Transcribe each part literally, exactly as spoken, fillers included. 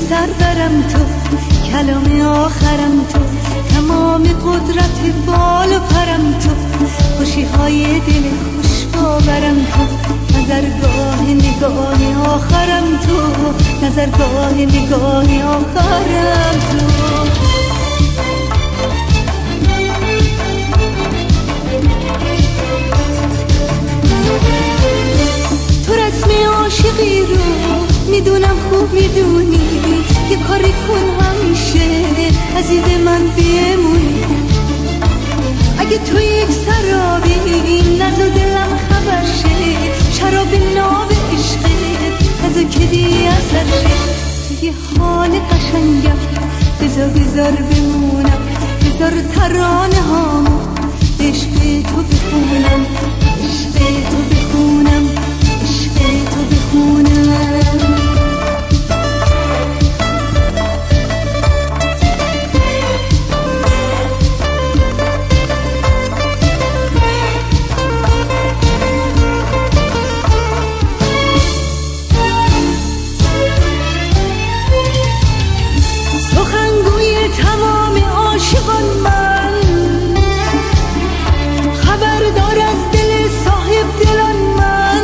سرورم تو، کلام آخرم تو، تمام قدرت بال و پرم تو، خوشی های دل خوش باورم تو، نظرگاه نگاه آخرم تو، نظرگاه نگاه آخرم تو. تو رسم عاشقی رو میدونم خوب میدونی، یه کاری کن همیشه عزیز من بمونی. اگه تو یک سرابی نز و دلم خبر شه، شراب ناب عشقت از که دی اثر شه. تو یه حال قشنگم بذار بذار بمونم، بذار ترانه هامو عشق تو بخونم، عشق تو بخونم، عشق تو بخونم. سخنگوی تمام عاشقان من، خبردار از دل صاحب دلان من.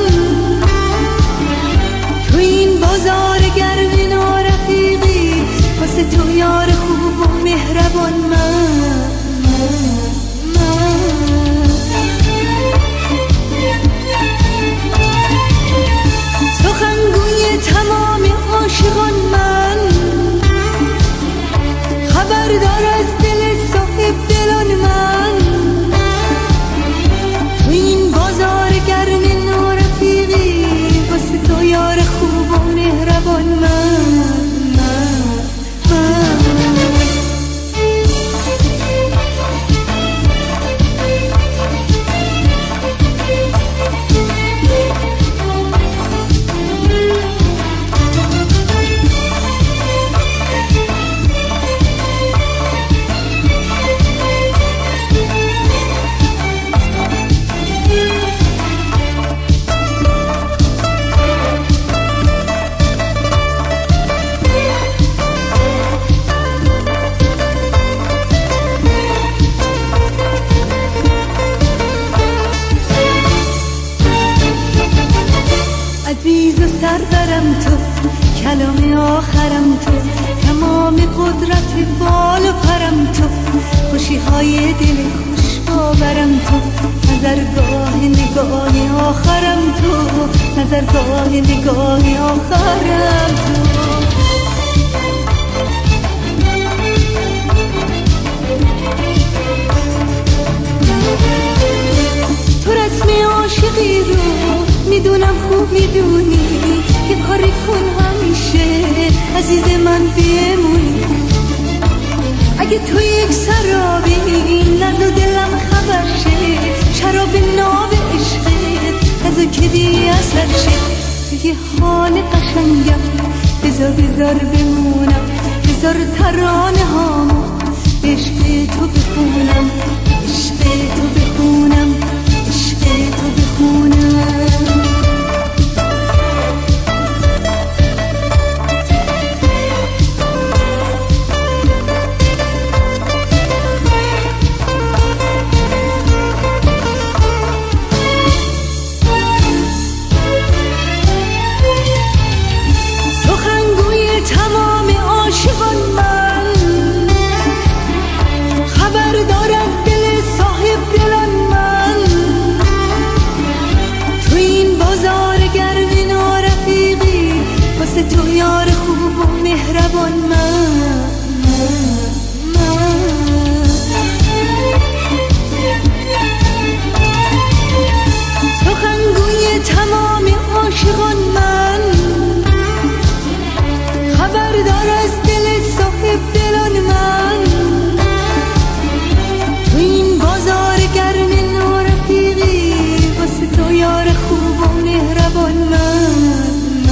تو این بازار گرم نارفیقی، واسه تو یار خوب و مهربان من. سخنگوی تمام عاشقان من، خبردار از دل صاحب دلان من. تو این بازار گرم نارفیقی، واسه تو یار خوب و مهربان من. عزیز و سرورم تو، کلام آخرم تو، تمام قدرت بال و پرم تو، خوشی های دل خوش باورم تو، نظرگاه نگاه آخرم تو، نظرگاه نگاه آخرم تو. تو رسم عاشقی رو میدونم خوب میدونی، یه کاری کن همیشه عزیز من بمونی. اگه تو یک سرابی نز و دلم خبر شه، شراب ناب عشقت از که دی اثر شه. تو یه حال قشنگم بذار بذار بمونم، بذار ترانه هامو عشق تو بخونم، عشق تو بخونم، عشق تو بخونم. سخنگوی تمام عاشقان من، خبردار از دل صاحب دلان من. تو این بازار گرم نارفیقی، واسه تو یار خوب و مهربان من. سخنگوی تمام عاشقان من، خبردار از دل صاحب دلان من. تو این بازار گرم نارفیقی، واسه تو یار خوب و مهربان من.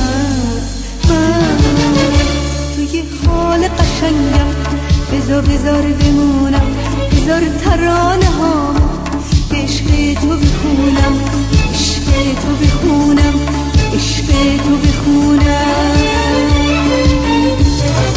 تو یه حال قشنگم بذار بذار بمونم، بذار ترانه هامو عشق تو بخونم، عشق تو بخونم، عشق تو بخونم. میشه.